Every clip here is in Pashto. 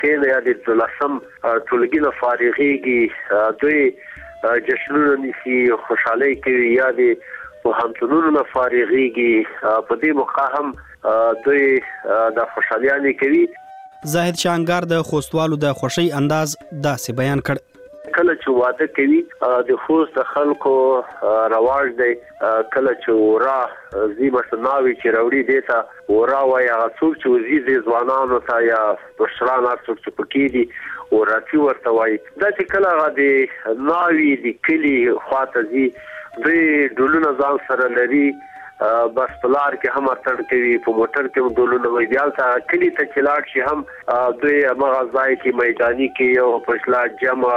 کې یا د 12 ټولګي نه فارغېږي دوی جشنونه نیسي خوشحالي کوي یا د پوهنتونونو نه فارغېږي په دې موقع هم دوی د خوشحاليانې کوي. زاهد شانګار د خوستوالو د خوشي انداز داسې بیان کړ. کله چې واده کوي د خوست خلکو رواج دی کله چې ورا زی مسناوي چې راوړي دیتا ورا وای هغه څوک چې وزي ځوانانو ته یا مشران څوک چې پکې دي وراتي ورته وای دا چې کله هغه د ناوي د کلی خواته زی د ډولونه ځان سره لري بس پلار کې هم اتړ کوي په موټر کې ډولونه وي بیا ته کلی ته چلاټ شي هم دوی هغه ځای کې میداني کې یو پښلا جمع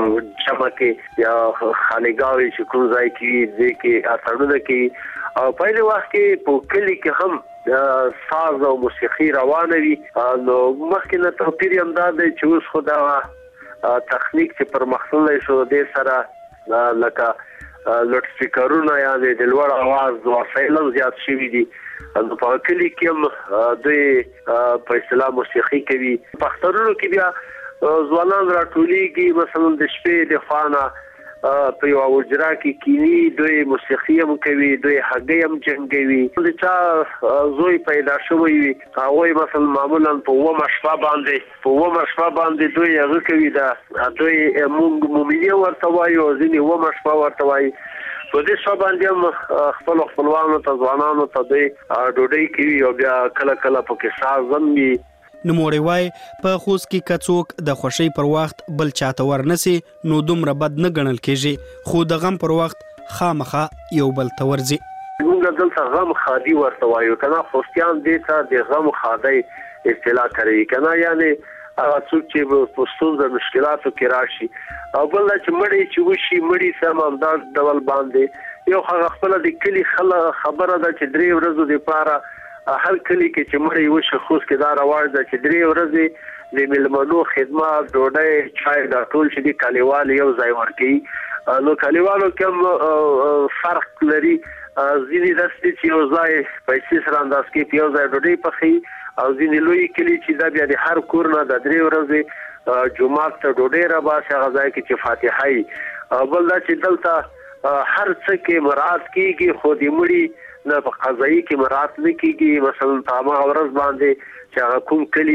کې یا خانګاوي چې کوم ځای کې دې کې اتړونه کې او په دې وخت کې په کلی کې هم ساز او موسیقي روانه وي نو مخکې نه توپیر هم دا دی چې اوس خو دا تخنیک چې پر مخصوص شو دې سره لکه لوډ سپیکرونه یا د لوړ आवाज وسایل زیات شوي دي نو په کلی کې هم دوی په اصطلاح موسیقي کوي. پښتورونو کې بیا ځوانان راټولېږي مثلا د شپې د خانه په یو وجرا کې کینی دوی موسیقي هم کوي دوی هګي هم جنګوي د چا زوی پیدا شوی وي هغه مثلا معمولا په ومشفا باندې دوی هغه کوي دا دوی موږ مومنه ورته وایو ځینې ومشفا ورته وایي په دې شپه باندې هم خپلوانو ته ځوانانو ته دوی ډوډۍ کوي او بیا کله کله پکې ساز هم وي. نوموړی وای په خوست کې کڅوک د خوشي پر وخت بل چاته ورنسي نو دومره بد نه ګڼل کېږي خو د غم پر وخت خامخا یو بل ته ورځي. موږ دلته غم خادي ورته وایو کنه خوستیان دې ته د غم خادي اصطلاح کوي کنه یعنی هغه څوک چې په ستونزو مشکلاتو کې راشي او بل چې مړی چې وشي مړی سم انداز ډول باندې یو هغه خپل د کلی خبره ده چې 3 ورځې لپاره هر کلی کې چې مړی وشي خوست کې دا رواج ده چې 3 ورځې د ملمنو خدمات ډوډۍ چای دا ټول چې د کلیوال یو ځای ورکي نو کلیوالو کوم فرق لري ځینې داسې چې یو ځای پیسې سره انداز کې یو ځای ډوډۍ پخي او ځینې لوی کلی چې دا بیا د هر کور نه د 3 ورځې جمعه ته ډوډۍ را باسي هغه ځای کې چې فاتحه بل دا چې دلته هر څه کې مراد کیږي خو د مړي نه په قضایي کې مراد نه کیږي مثلا تامه ورځ باندې چې هغه کوم کلی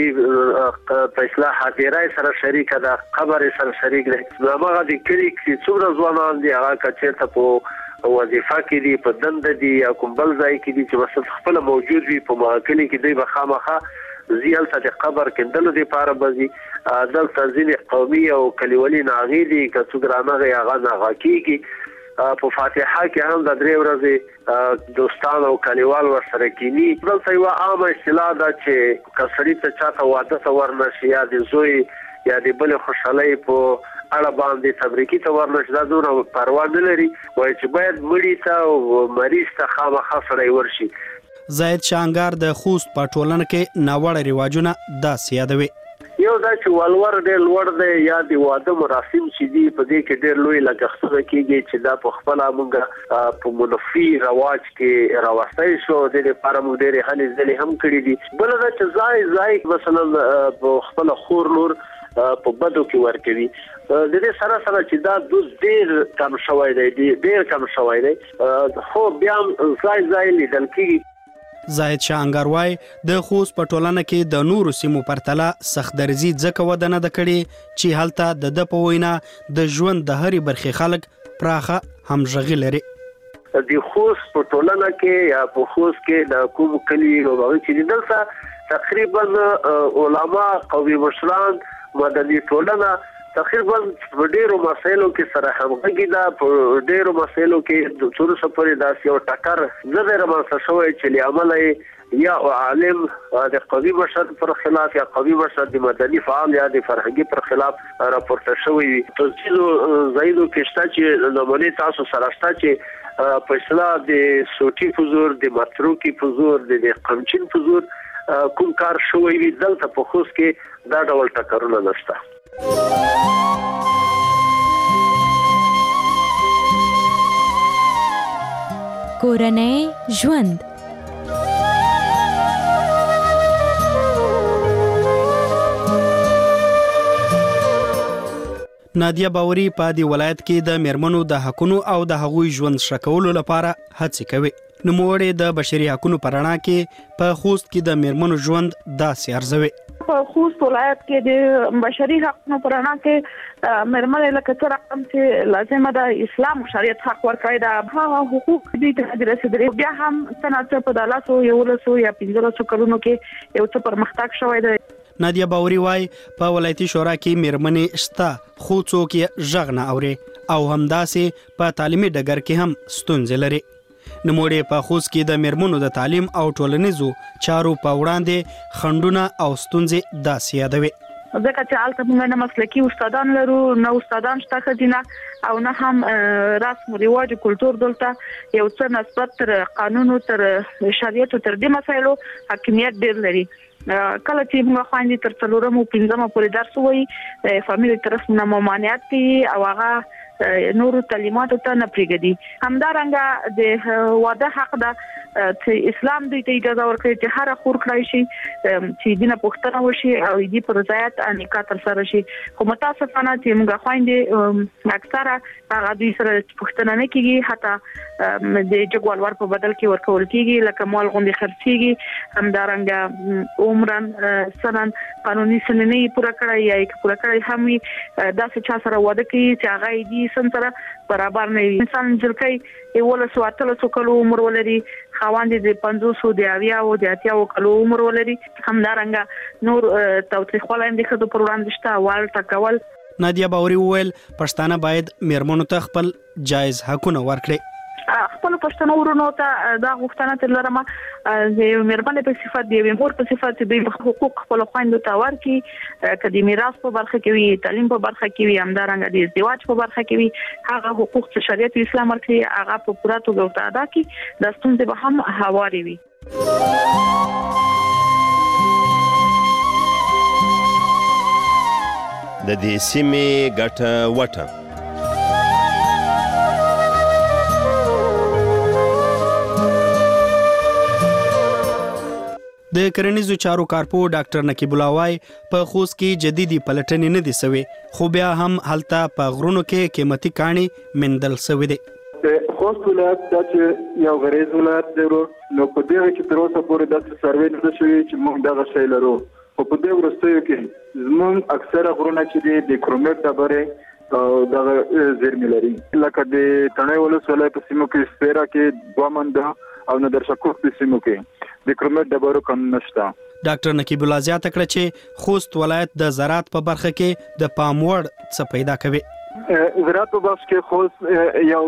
په اصلاح حاضرای سره شریک ده قبر سره شریک ده نو هغه د کلی چې څومره ځوانان دي هغه کچې ته په وظیفه کې دي په دند دي یا کوم بل ځای کې دي چې مثلا خپل موجود وي په ماکلی کې دوی بخامخه زیال ته د قبر کندلو لپاره بزي دلته ځینې قومي او کلیوالي ناغي دي که څوک رانغی هغه ناغا کیږي په فاتحه کې هم د 3 ورځې دوستان او کلیوال ورسره کینی دلته یو عامه اصطلاح ده چې کسړی ته چاته واده ته ورنشي یا د زوی یا د بل خوشحالي په اړه باندې تبریکی ته ورنشي دا دونه پروا نه لري وای چې باید مړی ته او مریض ته خامخا سره ورشي. زاهد شانګار د خوست په ټولنه کې ناوړه رواجونه داسې یادوي. یو دا چې ولور ډېر لوړ دی یا د واده مراسم چې دي په دې کې ډېر لوی لګښتونه کېږي چې دا په خپل موږ په منفي رواج کې راوستای شو د لپاره موږ ډېر هلې ځلې هم کړې دي بل دا چې ځای مثلا په خپل خور لور په بدو کې ورکوي د دې سره چې دا دوز ډېر کم شوی دی خو بیا ځای لیدل کېږي. زاهد شانګار وای د خوست په ټولنه کې د نورو سیمو پرتله سخت درزي ځکه وده نه کړي چې هلته د په وینا د ژوند د هرې برخې خلک پراخه همغږي لري. د خوست په ټولنه کې یا په خوست کې د کوم کلی او چې دلته تقریبا علما قومي مشران مدني ټولنه تقریبا په ډیرو مسایلو کې سره همغږي ده په ډیرو مسایلو کې د څور سپوري داسې او ټکر زده رامنځته شوی چې لعمله یا عالم د قومي مشر پر خلاف یا قومي مشر د مدني فعال یا د فرهنګي پر خلاف راپورته شوی وي تاسو زایدو کې شته چې نمونه تاسو سره شته چې په اصطلاح د سوټي فزور د متروکی فزور د قمچین فزور کوم کار شوی وي دلته په خوست کې دا ډول ټکرونه نشته. کورنۍ ژوند نادیه باوري په دې ولایت کې د میرمنو د حقونو او د هغوی ژوند ښه کولو لپاره هڅې کوي. نوموړې د بشري حقونو په رڼا کې په خوست کې د میرمنو ژوند داسې ارزوي. په خوست ولایت کې د بشري حقونو په رڼا کې میرمنې لکه څه رقم چې لازمه ده اسلام شریعت حق ورکړی دا هغه حقوق دي چې رسیدلي بیا هم څنګه په دالاسو یو لسو یا 15 کلونو کې یو څه پرمختګ شوی دی. نادیه باوري وای په ولایتي شورا کې میرمنې شته خو څوک یې غږ نه اوري او همداسې په تعلیمي ډګر کې هم ستونزې لري. نوموړې په خوست کې د میرمنو د تعلیم او ټولنیزو چارو په وړاندې خنډونه او ستونزې داسې یادوي. ځکه چې هلته موږ نه مسلکي استادان لرو، نه استادان شته ښځینه او نه هم رسم و رواج کلتور دلته یو څه نسبت تر قانونو تر شریعتو تر دې مسایلو حاکمیت ډېر لري. کله چې موږ خويندې تر 4 او 15 پورې درس وایي فامیلی طرف نه ممانعت کوي او هغه نورو تعلیماتو ته نه پریږدي. همدارنګه د واده حق ده چې اسلام دوی ته اجازه ورکړي چې هر خور کړای شي چې دینه پوښتنه وشي او دې پر ځایت نکاح تر سره شي. خو متاسفانه چې موږ خويندې اکثره هغه دوی سره پوښتنه نه کوي، حتی د جګوالور په بدل کې ورکول کیږي لکه مال غونډې خرڅيږي. همدارنګه عمرن سنن قانوني سننې پوره کړای یا یک پوره کړای هم داسې چا سره واده کوي چې هغه دې سره برابر نه وي. انسان جلکې یو له 13 کلو عمر ولري، خواندې د 500 د 80 او د 80 کلو عمر ولري. همدارنګه نور توثیقول هم د خدو پر وړاندې شته وال ټکول. نادیه باوري وویل پښتانه باید میرمنو ته خپل جایز حقونه ورکړي. خپل پښتنو ورونو ته دا غوښتنه تر لرمه د میرمنې په صفت دی مور په صفت دی حقوق خپل خويندو ته ورکړي، کدي میراث په برخه کې وي، تعلیم په برخه کې وي، همدارنګه د ازدواج په برخه کې وي، هغه حقوق چې شریعت اسلام ورکړي هغه په پوره توګه ادا کړي. د ستونزې به هم هواري وي. د دې سیمې ګټه وټه د کرنیزو چارو کارپو ډاکټر نقیب الله وای په خوست کې جديدي پلټنې نه دي سوي، خو بیا هم هلته په غرونو کې قیمتي کاڼي مندل سوي دي. خوست ولایت چې یو غریز ولایت دی نو په دې کې تر اوسه پورې د سروې نه شوی چې موږ دغه شی لرو. په دې ورستیو کې زموږ اکثره غرونه چې د کرومټ ډبرې او دغه زیرمې لري، لکه د تڼۍ ولسوالۍ په سیمو کې سپیره کې 2 منده او نادرشاه په سیمو کې د کرومټ ډبرو کم نشته. ډاکټر نقیب الله زیاته کړه چې خوست ولایت د زراعت په برخه کې د پاموړ څه پیدا کوي. زراعت په برخه کې خوست یو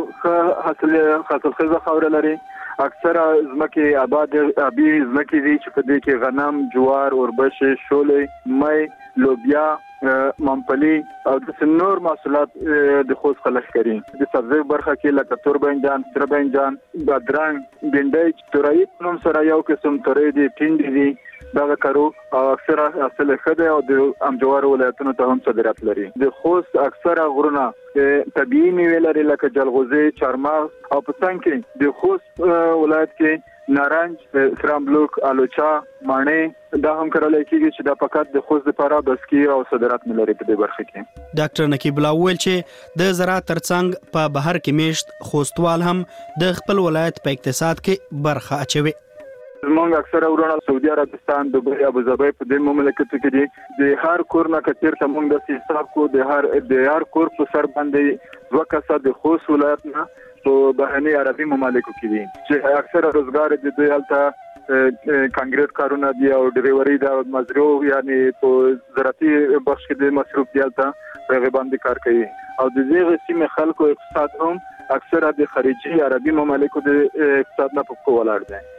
حاصلخیزه خاوره لري. اکثره ځمکې آباد ابي ځمکې دي چې په دې کې غنم، جوار، اوربشې، شولې، مۍ، لوبیا، ممپلی او د نور محصولات د خوست خلک کوي. د سبزی برخه کې لکه توربانجان، سربانجان، بادرنګ، بینډۍ، تورای نوم سره یو قسم تورای دي، ټینډې دي، دغه کارو او اکثره حاصل خده او د امجوار ولایتونو ته هم صادرات لري. د خوست اکثره غرونه طبيعي میوې لري لکه جلغوزي، چارمغز او په څنګ کې د خوست ولایت کې نارنج، سرامبلوک، آلوچا، ماڼۍ دا هم کرل کېږي چې دا فقط د خوست لپاره بسکی او صادرات نه لري په دې برخه کې. ډاکټر نقیب الله ویل چې د زراعت ترڅنګ په بهر کې میشت خوستوال هم د خپل ولایت په اقتصاد کې برخه اچوي. زمونږ اکثره ورونه سعودي عربستان، دوبۍ، ابوظبي په دې مملکتو کې دي. د هر کور نه کثیر ته موږ د حساب کو د هر کور په سر باندې 2 کسه د خوست ولایت نه په بهرني عربي ممالکو کې دي چې اکثره روزګار د دوی هلته کانګریټ کارونه دي او ډریوري د مزرعو یعنی په زراعتي بخش کې د مصروف دي هلته هغه باندې کار کوي. او د دې سیمې خلکو اقتصاد هم اکثره د خارجي عربي ممالکو د اقتصاد نه په ولاړ دی.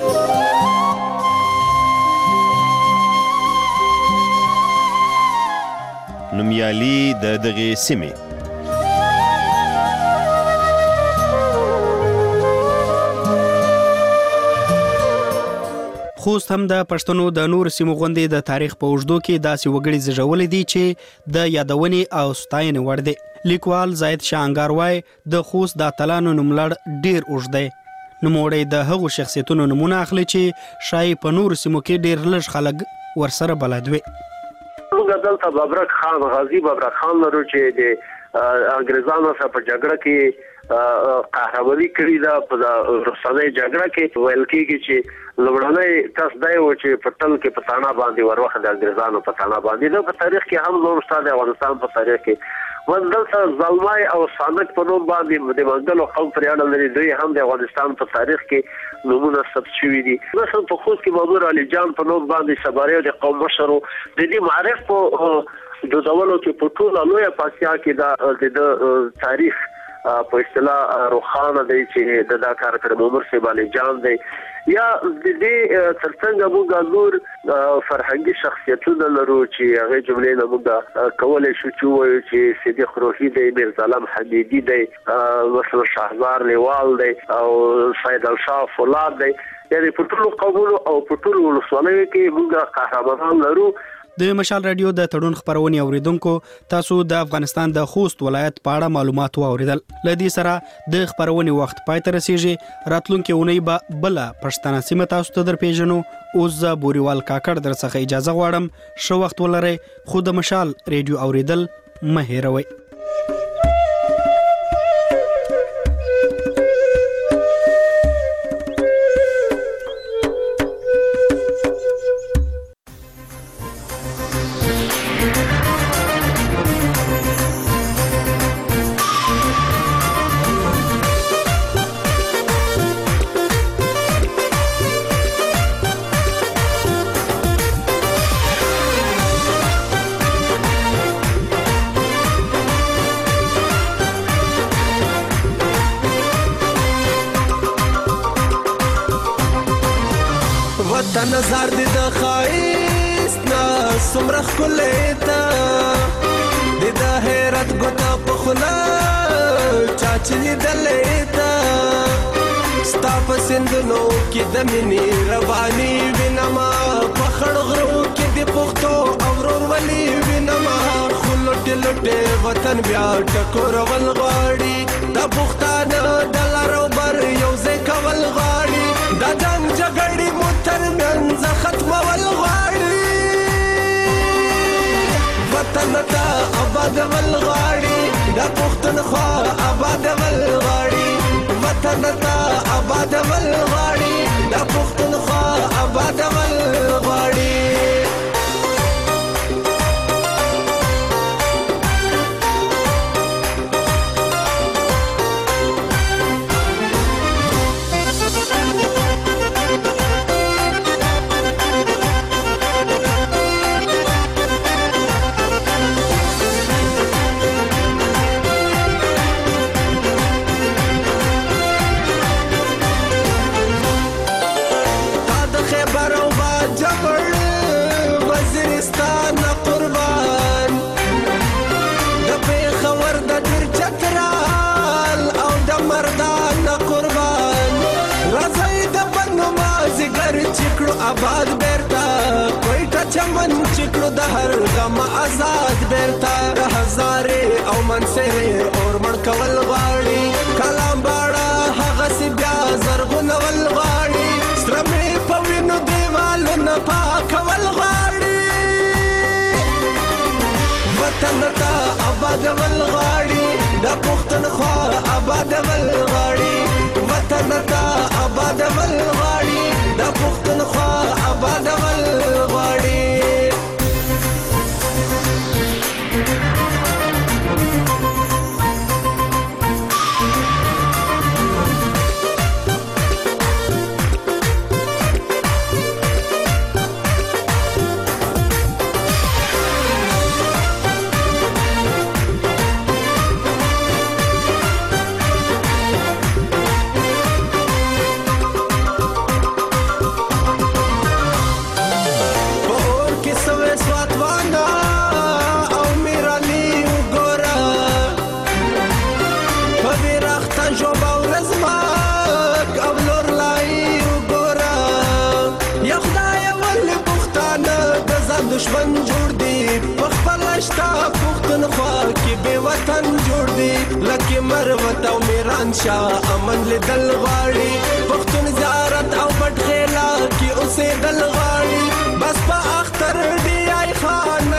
نومیالي د دغه سیمې خوست هم د پښتنو د نور سیمو غوندې د تاریخ په اوږدو کې داسې وګړي زیږولي دي چې د یادونې او ستاینې وړ دي. لیکوال زاید شاه انګاروای د خوست د اتلانو نوملړ ډیر اوږد دی. نوموړی د هغو شخصیتونو نمونه اخلي چې شاید په نور سیمو کې ډیر لږ خلک ورسره بلد وي. موږ دلته ببرک خان غازی ببرک خان لرو چې د انګريزانو سره په جګړه کې قهرماني کړې ده. په رسنۍ جګړه کې ویل کېږي چې لومړنۍ کس دی و چې په تل کې په تانا باندې وروخه د انګريزانو په تانا باندې د په تاریخ کې هم نور شته د افغانستان په تاریخ کې ودلته زلمای او سانک په نوم باندې د منګلو قوم پر اړه لري. دوی هم د افغانستان په تاریخ کې نمونه ثبت شوي دي. مثلا په خوست کې بابور علي جان په نوم باندې سباري د قوم مشر د دې معرف په جوړولو کې په ټوله لویه پاکستان کې د تاریخ په اصطلاح روخانه دی چې د دا کار کړ عمر صاحب علي جان دی. یا د دې ترڅنګ موږ نور فرهنګي شخصیتونه لرو چې هغه جملې نه موږ کولای شو چې وایو چې سیدی خروحي دی، میرزا علم حمیدي دی، مثلا شهزار لیوال دی او سید الشاه فولاد دی. یعنی په ټولو قومونو او په ټولو ولسوالیو کې موږ قهرمانان لرو. د مشال رادیو د تړون خبرونې اوریدونکو تاسو د افغانستان د خوست ولایت په اړه معلومات واوریدل. لدی سره د خبرونې وخت پای ته رسیږي. راتلونکي اونۍ به بل پښتنه سیمه تاسو ته در پیژنو. اوس ز بوريوال کاکړ در څخه اجازه غواړم. شو وخت ولرئ. خو د مشال رادیو اوریدل مه هېروئ. نظر دې د خایست نه څومره ښکلی ده د حیرت ګوته په خوله چا چې لیدلی ده ستا په سیندونو کې د مینې رواني وینمه په خړ غرو کې د پښتو او ورورولي وینمه خو لوټې لوټې وطن بیا ټکورول غواړي د پښتانه د لارو بر یو ځای کول غواړي د جنګ جګړې مو ترمنځ ختمول غواړي وطن ته آبادول غواړي د پښتونخوا آبادول غواړي وطن ته آبادول غواړي د پښتونخوا آبادول غواړي. آباد بیرتا کوئټه چمن چکړو د هر غم آزاد بیرتا هزارې او منصرې اور مړ کول غواړي کلام باړه هغه سی بیا زرغونول غواړي سره مې په وینو دیوالونه پاکول غواړي وطن ته آبادول غواړي د پښتونخوا آبادول غواړي وطن ته آبادول غواړي د پښتونخوا آبادول غواړي. دشمن جوړ دی په خپل شتا پښتونخوا کې به وطن جوړ دی لکه مروت او میران شاه امن لیدل غواړي پښتون زیارت او پټ خیلا کې اوسېدل غواړي بس په اختر دی آی خان